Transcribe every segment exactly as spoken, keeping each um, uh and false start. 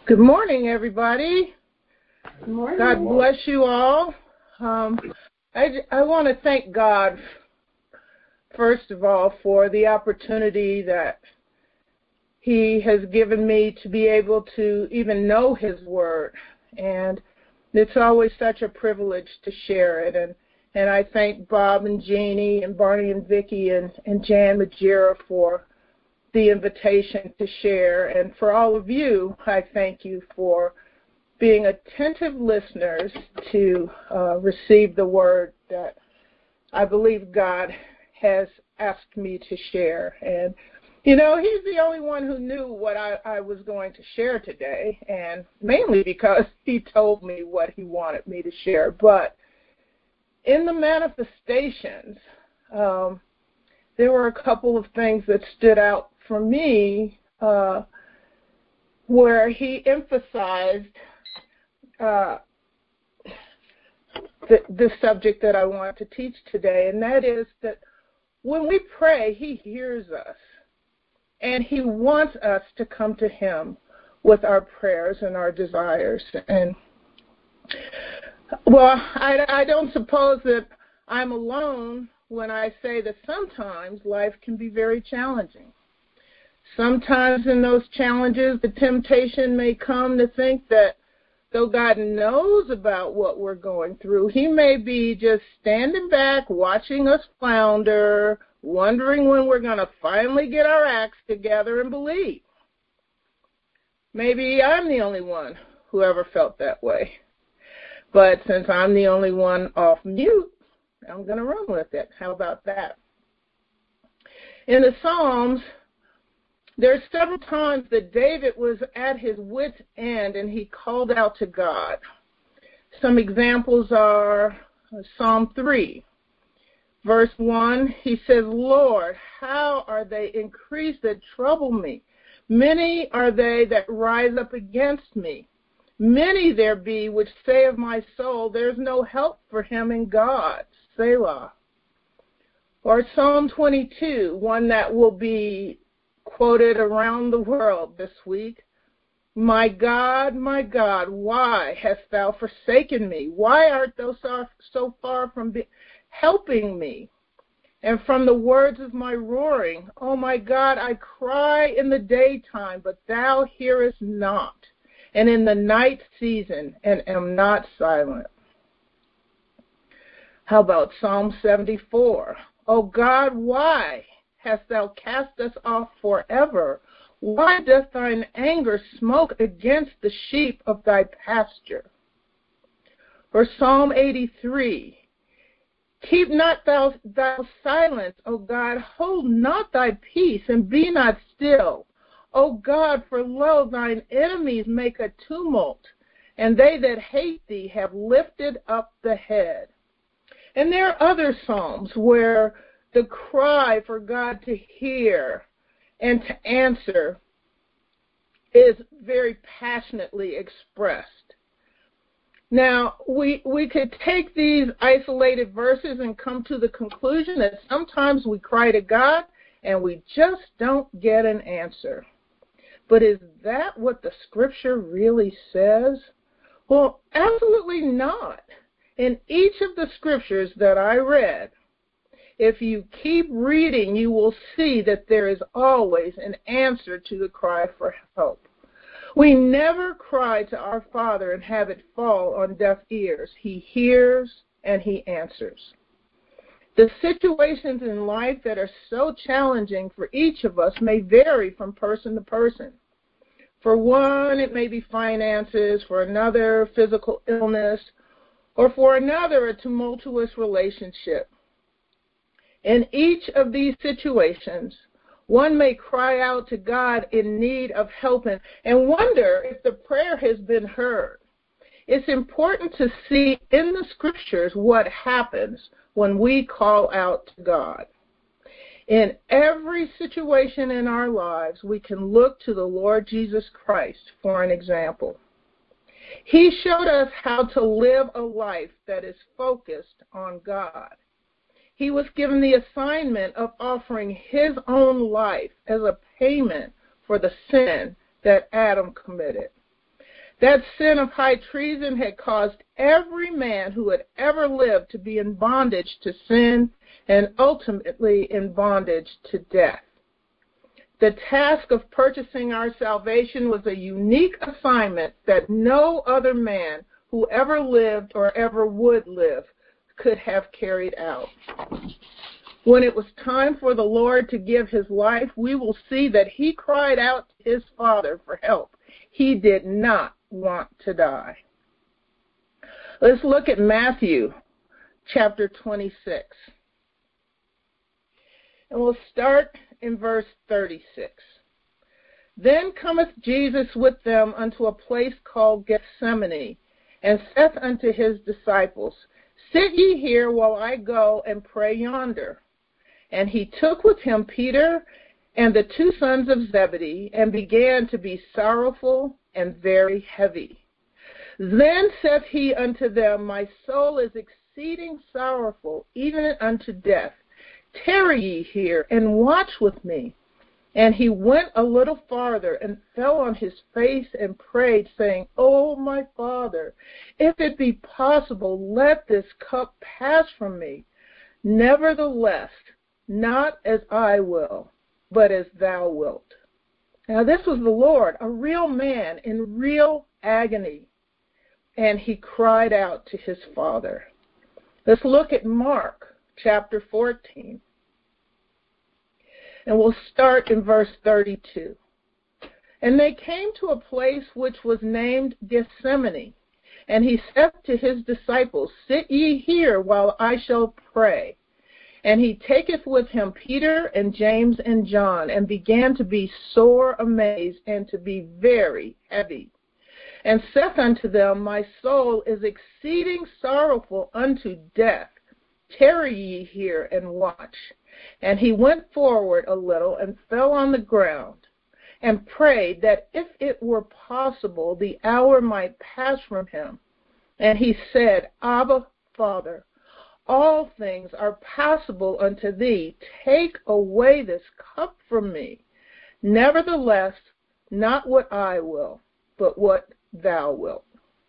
Good morning, everybody. Good morning. God bless you all. Um, I, I want to thank God, first of all, for the opportunity that He has given me to be able to even know His Word. And it's always such a privilege to share it. And, and I thank Bob and Jeannie and Barney and Vicki and, and Jan Majira for the invitation to share. And for all of you, I thank you for being attentive listeners to uh, receive the word that I believe God has asked me to share. And, you know, He's the only one who knew what I, I was going to share today, and mainly because He told me what He wanted me to share. But in the manifestations, um, there were a couple of things that stood out for me uh, where He emphasized uh, the, the subject that I want to teach today, and that is that when we pray, He hears us, and He wants us to come to Him with our prayers and our desires. And, well, I, I don't suppose that I'm alone when I say that sometimes life can be very challenging. Sometimes in those challenges, the temptation may come to think that though God knows about what we're going through, He may be just standing back, watching us flounder, wondering when we're going to finally get our acts together and believe. Maybe I'm the only one who ever felt that way. But since I'm the only one off mute, I'm going to run with it. How about that? In the Psalms, there are several times that David was at his wit's end and he called out to God. Some examples are Psalm three, verse one. He says, Lord, how are they increased that trouble me? Many are they that rise up against me. Many there be which say of my soul, there's no help for him in God. Selah. Or Psalm twenty-two, one that will be quoted around the world this week. My God, my God, why hast thou forsaken me? Why art thou so, so far from be- helping me? And from the words of my roaring, oh my God, I cry in the daytime, but thou hearest not, and in the night season, and am not silent. How about Psalm seventy-four? O God, why hast thou cast us off forever? Why doth thine anger smoke against the sheep of thy pasture? Or Psalm eighty-three, keep not thou, thou silence, O God, hold not thy peace, and be not still. O God, for lo, thine enemies make a tumult, and they that hate thee have lifted up the head. And there are other Psalms where the cry for God to hear and to answer is very passionately expressed. Now, we we could take these isolated verses and come to the conclusion that sometimes we cry to God and we just don't get an answer. But is that what the Scripture really says? Well, absolutely not. In each of the Scriptures that I read, if you keep reading, you will see that there is always an answer to the cry for help. We never cry to our Father and have it fall on deaf ears. He hears and He answers. The situations in life that are so challenging for each of us may vary from person to person. For one, it may be finances. For another, physical illness. Or for another, a tumultuous relationship. In each of these situations, one may cry out to God in need of help and, and wonder if the prayer has been heard. It's important to see in the Scriptures what happens when we call out to God. In every situation in our lives, we can look to the Lord Jesus Christ for an example. He showed us how to live a life that is focused on God. He was given the assignment of offering His own life as a payment for the sin that Adam committed. That sin of high treason had caused every man who had ever lived to be in bondage to sin and ultimately in bondage to death. The task of purchasing our salvation was a unique assignment that no other man who ever lived or ever would live could have carried out. When it was time for the Lord to give his life, we will see that he cried out to his Father for help. He did not want to die. Let's look at Matthew chapter twenty-six. And we'll start in verse thirty-six. Then cometh Jesus with them unto a place called Gethsemane, and saith unto his disciples, Sit ye here while I go and pray yonder. And he took with him Peter and the two sons of Zebedee, and began to be sorrowful and very heavy. Then saith he unto them, My soul is exceeding sorrowful, even unto death. Tarry ye here, and watch with me. And he went a little farther, and fell on his face, and prayed, saying, O my Father, if it be possible, let this cup pass from me. Nevertheless, not as I will, but as thou wilt. Now this was the Lord, a real man in real agony. And he cried out to his Father. Let's look at Mark chapter fourteen. And we'll start in verse thirty-two. And they came to a place which was named Gethsemane. And he said to his disciples, Sit ye here while I shall pray. And he taketh with him Peter and James and John, and began to be sore amazed and to be very heavy. And saith unto them, My soul is exceeding sorrowful unto death. Tarry ye here and watch. And he went forward a little and fell on the ground, and prayed that if it were possible, the hour might pass from him. And he said, Abba, Father, all things are possible unto thee. Take away this cup from me. Nevertheless, not what I will, but what thou wilt.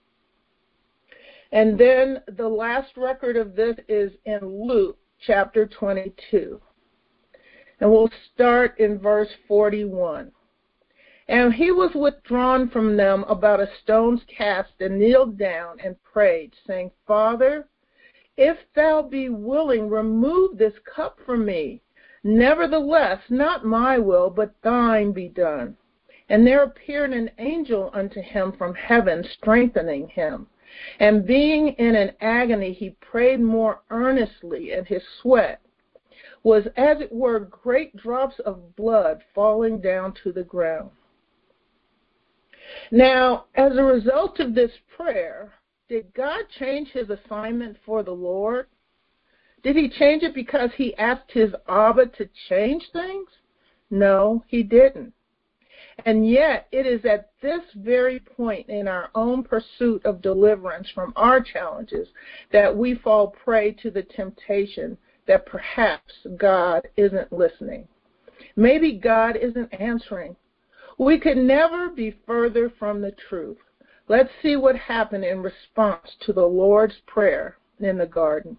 And then the last record of this is in Luke chapter twenty-two. And we'll start in verse forty-one. And he was withdrawn from them about a stone's cast, and kneeled down and prayed, saying, Father, if thou be willing, remove this cup from me. Nevertheless, not my will, but thine be done. And there appeared an angel unto him from heaven, strengthening him. And being in an agony, he prayed more earnestly, and his sweat was as it were great drops of blood falling down to the ground. Now, as a result of this prayer, did God change his assignment for the Lord? Did he change it because he asked his Abba to change things? No, he didn't. And yet, it is at this very point in our own pursuit of deliverance from our challenges that we fall prey to the temptation that perhaps God isn't listening. Maybe God isn't answering. We could never be further from the truth. Let's see what happened in response to the Lord's prayer in the garden.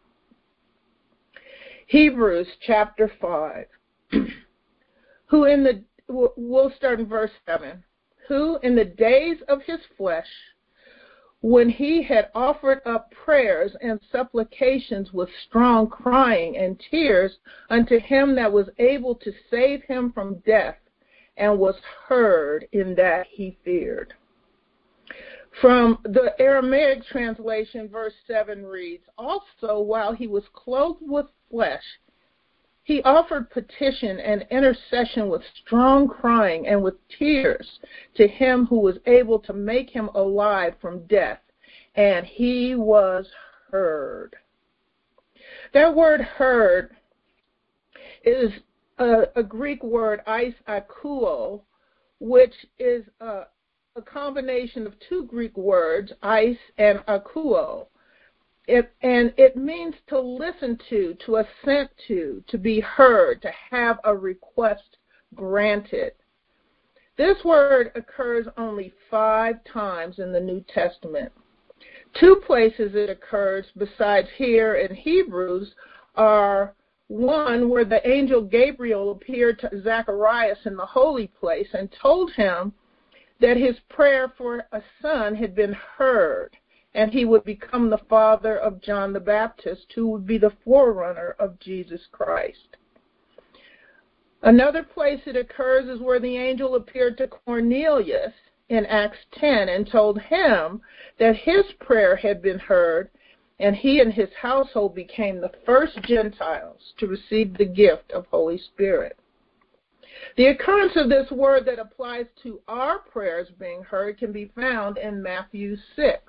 Hebrews chapter five. Who in the We'll start in verse seven. Who in the days of his flesh, when he had offered up prayers and supplications with strong crying and tears unto him that was able to save him from death, and was heard in that he feared. From the Aramaic translation, verse seven reads, Also, while he was clothed with flesh, he offered petition and intercession with strong crying and with tears to him who was able to make him alive from death, and he was heard. That word heard is a, a Greek word, eis akuo, which is a, a combination of two Greek words, eis and akuo. It, and it means to listen to, to assent to, to be heard, to have a request granted. This word occurs only five times in the New Testament. Two places it occurs besides here in Hebrews are one where the angel Gabriel appeared to Zacharias in the holy place and told him that his prayer for a son had been heard, and he would become the father of John the Baptist, who would be the forerunner of Jesus Christ. Another place it occurs is where the angel appeared to Cornelius in Acts ten and told him that his prayer had been heard, and he and his household became the first Gentiles to receive the gift of Holy Spirit. The occurrence of this word that applies to our prayers being heard can be found in Matthew six.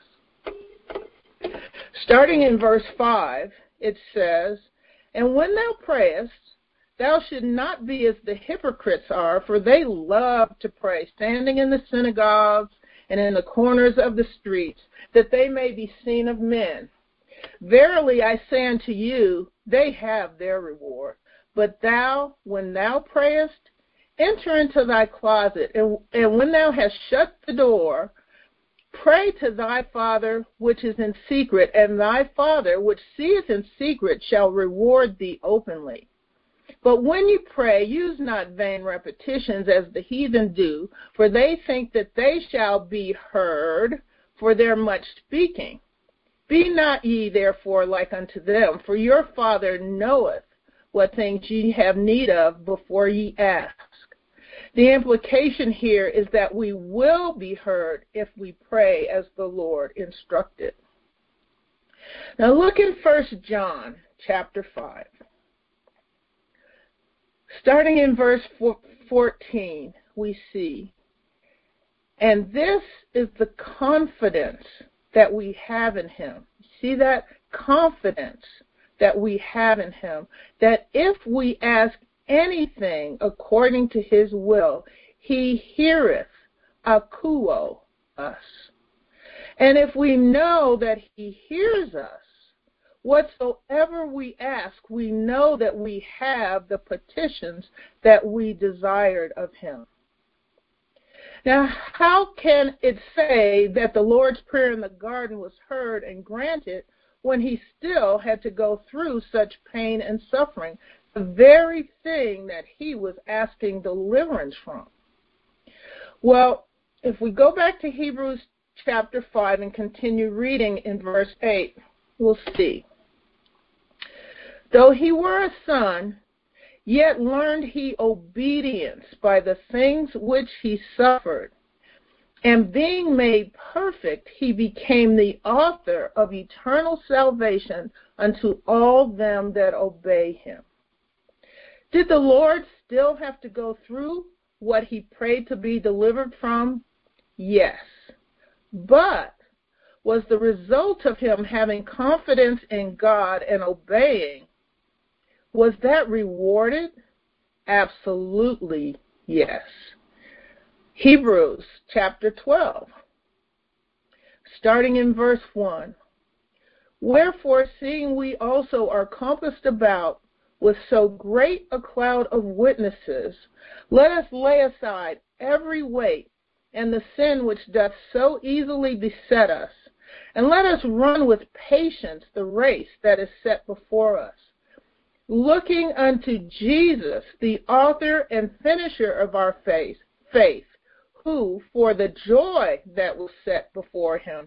Starting in verse five, it says, "And when thou prayest, thou should not be as the hypocrites are, for they love to pray, standing in the synagogues and in the corners of the streets, that they may be seen of men. Verily I say unto you, they have their reward. But thou, when thou prayest, enter into thy closet, and, and when thou hast shut the door, pray to thy Father which is in secret, and thy Father which seeth in secret shall reward thee openly. But when you pray, use not vain repetitions as the heathen do, for they think that they shall be heard for their much speaking. Be not ye therefore like unto them, for your Father knoweth what things ye have need of before ye ask." The implication here is that we will be heard if we pray as the Lord instructed. Now look in First John chapter five. Starting in verse fourteen, we see, "And this is the confidence that we have in him." See that? Confidence that we have in him, that if we ask anything according to his will, he heareth akuo us. And if we know that he hears us, whatsoever we ask, we know that we have the petitions that we desired of him. Now, how can it say that the Lord's Prayer in the garden was heard and granted when he still had to go through such pain and suffering, the very thing that he was asking deliverance from? Well, if we go back to Hebrews chapter five and continue reading in verse eight, we'll see. "Though he were a son, yet learned he obedience by the things which he suffered. And being made perfect, he became the author of eternal salvation unto all them that obey him." Did the Lord still have to go through what he prayed to be delivered from? Yes. But was the result of him having confidence in God and obeying, was that rewarded? Absolutely yes. Hebrews chapter twelve, starting in verse one. "Wherefore, seeing we also are compassed about with so great a cloud of witnesses, let us lay aside every weight and the sin which doth so easily beset us, and let us run with patience the race that is set before us, looking unto Jesus, the author and finisher of our faith, faith, who, for the joy that was set before him,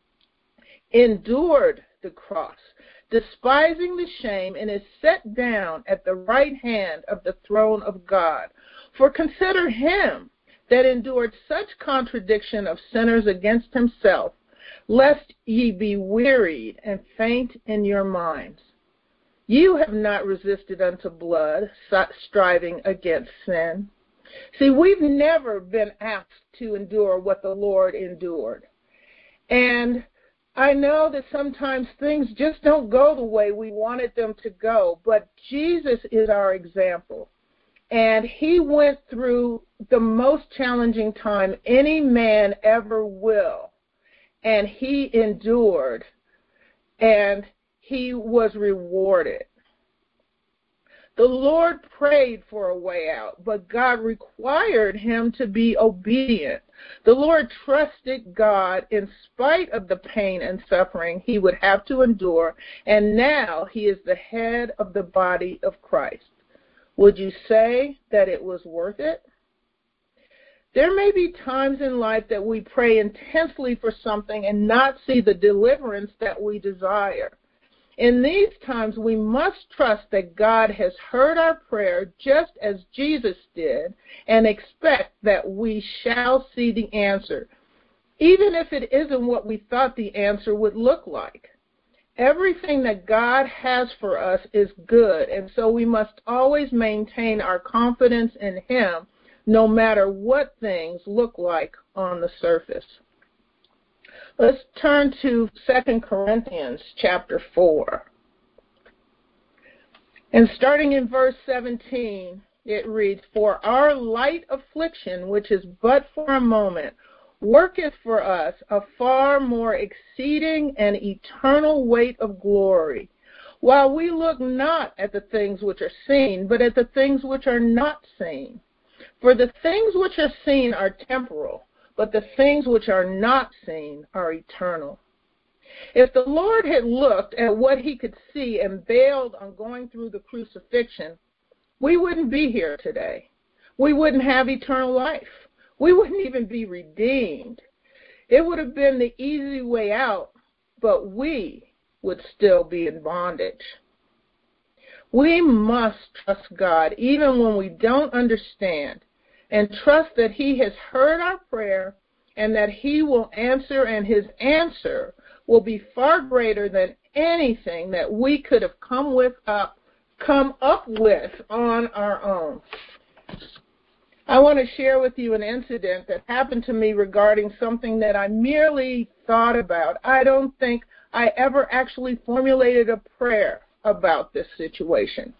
endured the cross, despising the shame, and is set down at the right hand of the throne of God. For consider him that endured such contradiction of sinners against himself, lest ye be wearied and faint in your minds. You have not resisted unto blood, striving against sin." See, we've never been asked to endure what the Lord endured. And I know that sometimes things just don't go the way we wanted them to go, but Jesus is our example. And he went through the most challenging time any man ever will. And he endured, and he was rewarded. The Lord prayed for a way out, but God required him to be obedient. The Lord trusted God in spite of the pain and suffering he would have to endure, and now he is the head of the body of Christ. Would you say that it was worth it? There may be times in life that we pray intensely for something and not see the deliverance that we desire. In these times, we must trust that God has heard our prayer just as Jesus did and expect that we shall see the answer, even if it isn't what we thought the answer would look like. Everything that God has for us is good, and so we must always maintain our confidence in him, no matter what things look like on the surface. Let's turn to Second Corinthians chapter four. And starting in verse seventeen, it reads, "For our light affliction, which is but for a moment, worketh for us a far more exceeding and eternal weight of glory, while we look not at the things which are seen, but at the things which are not seen. For the things which are seen are temporal, but the things which are not seen are eternal." If the Lord had looked at what he could see and bailed on going through the crucifixion, we wouldn't be here today. We wouldn't have eternal life. We wouldn't even be redeemed. It would have been the easy way out, but we would still be in bondage. We must trust God even when we don't understand, and trust that he has heard our prayer and that he will answer, and his answer will be far greater than anything that we could have come with up, come up with on our own. I want to share with you an incident that happened to me regarding something that I merely thought about. I don't think I ever actually formulated a prayer about this situation.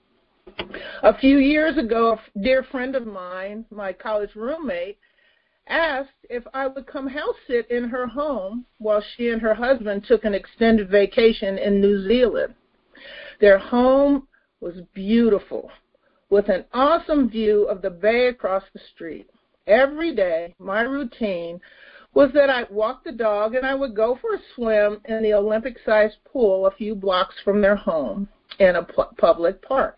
A few years ago, a dear friend of mine, my college roommate, asked if I would come house sit in her home while she and her husband took an extended vacation in New Zealand. Their home was beautiful, with an awesome view of the bay across the street. Every day, my routine was that I'd walk the dog and I would go for a swim in the Olympic-sized pool a few blocks from their home in a pu- public park.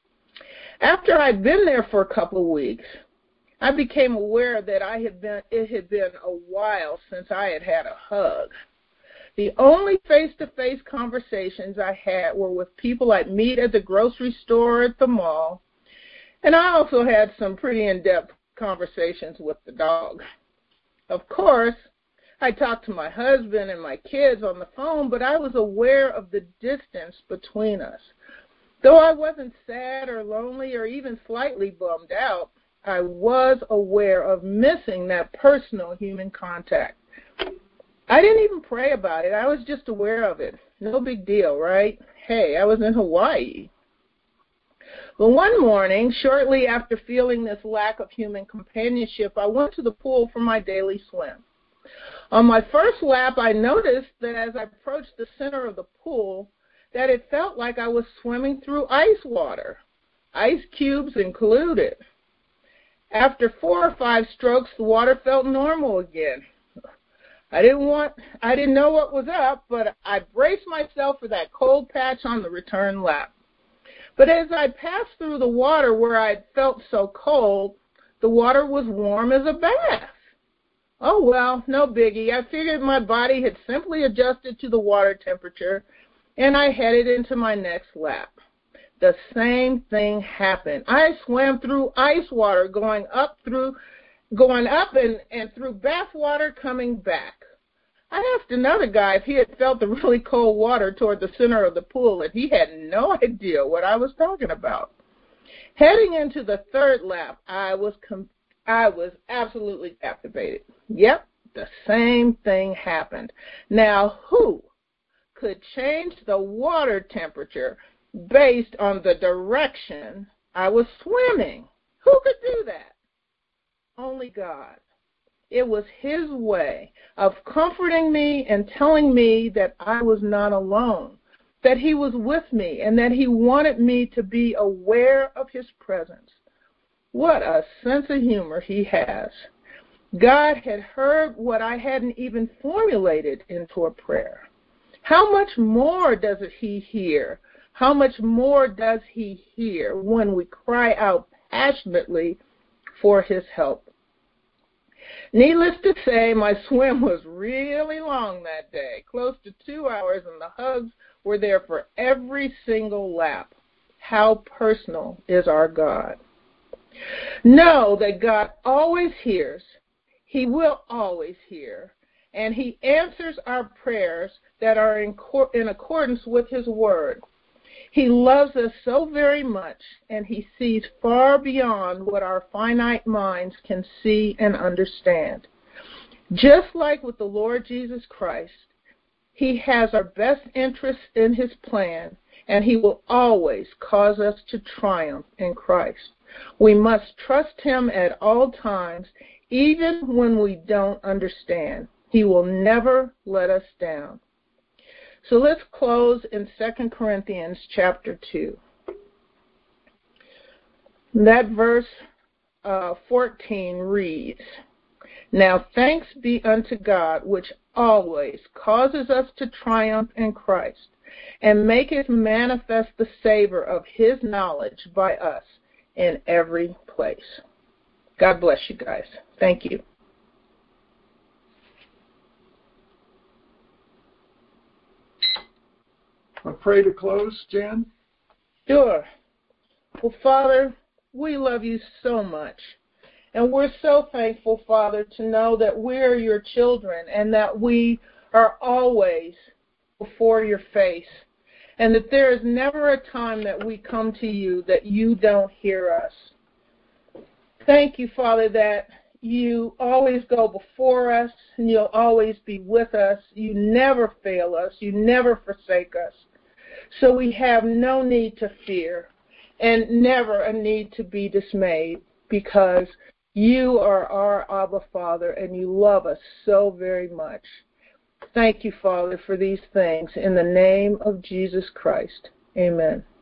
After I'd been there for a couple of weeks, I became aware that I had been, it had been a while since I had had a hug. The only face-to-face conversations I had were with people I'd meet at the grocery store or at the mall, and I also had some pretty in-depth conversations with the dog. Of course, I talked to my husband and my kids on the phone, but I was aware of the distance between us. Though I wasn't sad or lonely or even slightly bummed out, I was aware of missing that personal human contact. I didn't even pray about it. I was just aware of it. No big deal, right? Hey, I was in Hawaii. But one morning, shortly after feeling this lack of human companionship, I went to the pool for my daily swim. On my first lap, I noticed that as I approached the center of the pool, that it felt like I was swimming through ice water, ice cubes included. After four or five strokes, the water felt normal again. I didn't want, I didn't know what was up, but I braced myself for that cold patch on the return lap. But as I passed through the water where I felt so cold, the water was warm as a bath. Oh, well, no biggie. I figured my body had simply adjusted to the water temperature, and I headed into my next lap. The same thing happened. I swam through ice water, going up through, going up and, and through bath water, coming back. I asked another guy if he had felt the really cold water toward the center of the pool, and he had no idea what I was talking about. Heading into the third lap, I was com- I was absolutely captivated. Yep, the same thing happened. Now, who could change the water temperature based on the direction I was swimming? Who could do that? Only God. It was his way of comforting me and telling me that I was not alone, that he was with me and that he wanted me to be aware of his presence. What a sense of humor he has. God had heard what I hadn't even formulated into a prayer. How much more does he hear? How much more does he hear when we cry out passionately for his help? Needless to say, my swim was really long that day, close to two hours, and the hugs were there for every single lap. How personal is our God? Know that God always hears. He will always hear. And he answers our prayers that are in, cor- in accordance with his word. He loves us so very much, and he sees far beyond what our finite minds can see and understand. Just like with the Lord Jesus Christ, he has our best interests in his plan, and he will always cause us to triumph in Christ. We must trust him at all times, even when we don't understand. He will never let us down. So let's close in Second Corinthians chapter two. That verse uh, fourteen reads, "Now thanks be unto God, which always causes us to triumph in Christ, and maketh manifest the savor of his knowledge by us in every place." God bless you guys. Thank you. I pray to close, Jan? Sure. Well, Father, we love you so much. And we're so thankful, Father, to know that we're your children and that we are always before your face. And that there is never a time that we come to you that you don't hear us. Thank you, Father, that you always go before us and you'll always be with us. You never fail us. You never forsake us. So we have no need to fear and never a need to be dismayed because you are our Abba Father and you love us so very much. Thank you, Father, for these things. In the name of Jesus Christ, amen.